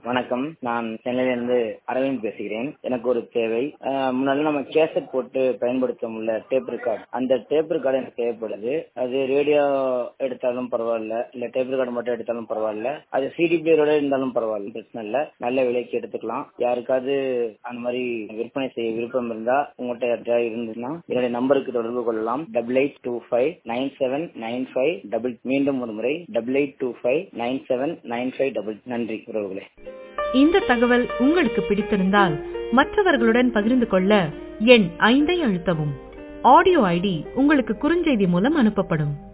வணக்கம். நான் சென்னையிலிருந்து அரவிந்த் பேசுகிறேன். எனக்கு ஒரு தேவை. முன்னாடி நம்ம கேசட் போட்டு பயன்படுத்த முடியல டேப் ரெக்கார்ட். அந்த டேப் ரெக்கார்டு எனக்கு தேவைப்படுது. அது ரேடியோ எடுத்தாலும் பரவாயில்ல, இல்ல டேப் ரெக்கார்டு மட்டும் எடுத்தாலும் பரவாயில்ல, அது சிடி பிளேயரோட இருந்தாலும் பரவாயில்ல, பிரச்சனை இல்ல. நல்ல விலைக்கு எடுத்துக்கலாம். யாருக்காவது அந்த மாதிரி விற்பனை செய்ய விருப்பம் இருந்தா உங்கள்கிட்ட இருந்துச்சுன்னா என்னுடைய நம்பருக்கு தொடர்பு கொள்ளலாம். 88259795. மீண்டும் ஒரு முறை 88259795. நன்றி உறவுகளே. இந்த தகவல் உங்களுக்கு பிடித்திருந்தால் மற்றவர்களுடன் பகிர்ந்து கொள்ள எண் 5 அழுத்தவும். ஆடியோ ஐடி உங்களுக்கு குறுஞ்செய்தி மூலம் அனுப்பப்படும்.